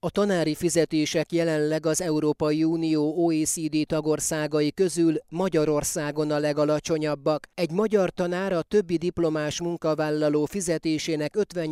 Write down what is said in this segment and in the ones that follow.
A tanári fizetések jelenleg az Európai Unió OECD tagországai közül Magyarországon a legalacsonyabbak. Egy magyar tanár a többi diplomás munkavállaló fizetésének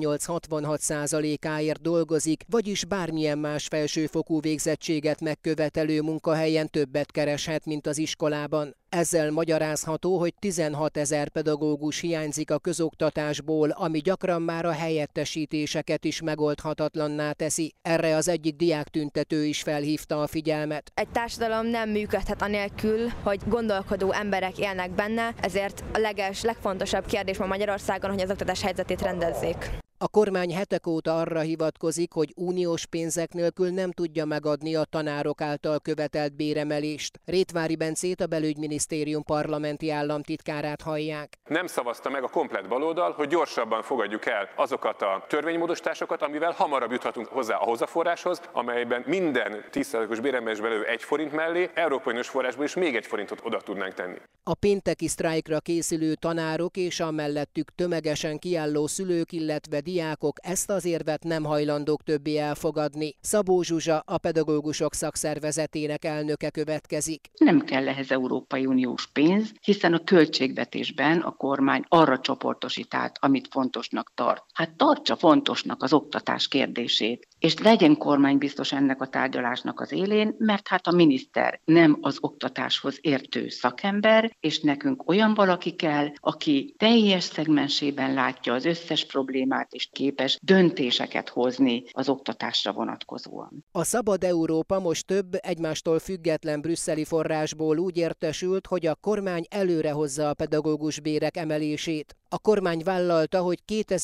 58-66%-áért dolgozik, vagyis bármilyen más felsőfokú végzettséget megkövetelő munkahelyen többet kereshet, mint az iskolában. Ezzel magyarázható, hogy 16 000 pedagógus hiányzik a közoktatásból, ami gyakran már a helyettesítéseket is megoldhatatlanná teszi. Erre az egyik diáktüntető is felhívta a figyelmet. Egy társadalom nem működhet anélkül, hogy gondolkodó emberek élnek benne, ezért a legfontosabb kérdés ma Magyarországon, hogy az oktatás helyzetét rendezzék. A kormány hetek óta arra hivatkozik, hogy uniós pénzek nélkül nem tudja megadni a tanárok által követelt béremelést. Rétvári Bencét, a Belügyminisztérium parlamenti államtitkárát hallják. Nem szavazta meg a komplett baloldal, hogy gyorsabban fogadjuk el azokat a törvénymódosításokat, amivel hamarabb juthatunk hozzá ahhoz a forráshoz, amelyben minden 10%-os béremelés belőle 1 forint mellé, Európai Uniós forrásból is még 1 forintot oda tudnánk tenni. A pénteki sztrájkra készülő tanárok és a mellettük tömegesen kiálló szülők, illetve diákok ezt az érvet nem hajlandók többé elfogadni. Szabó Zsuzsa, a pedagógusok szakszervezetének elnöke következik. Nem kell ehhez Európai Uniós pénz, hiszen a költségvetésben a kormány arra csoportosít át, amit fontosnak tart. Hát tartsa fontosnak az oktatás kérdését, és legyen kormánybiztos ennek a tárgyalásnak az élén, mert hát a miniszter nem az oktatáshoz értő szakember, és nekünk olyan valaki kell, aki teljes szegmensében látja az összes problémát, és képes döntéseket hozni az oktatásra vonatkozóan. A Szabad Európa most több egymástól független brüsszeli forrásból úgy értesült, hogy a kormány előrehozza a pedagógus bérek emelését. A kormány vállalta, hogy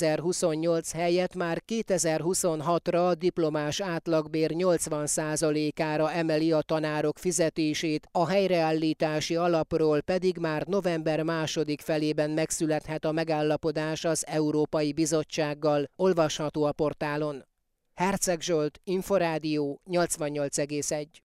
2028 helyett már 2026-ra a diplomás átlagbér 80%-ára emeli a tanárok fizetését, a helyreállítási alapról pedig már november második felében megszülethet a megállapodás az Európai Bizottsággal, olvasható a portálon. Herceg Zsolt, Inforádió 88,1.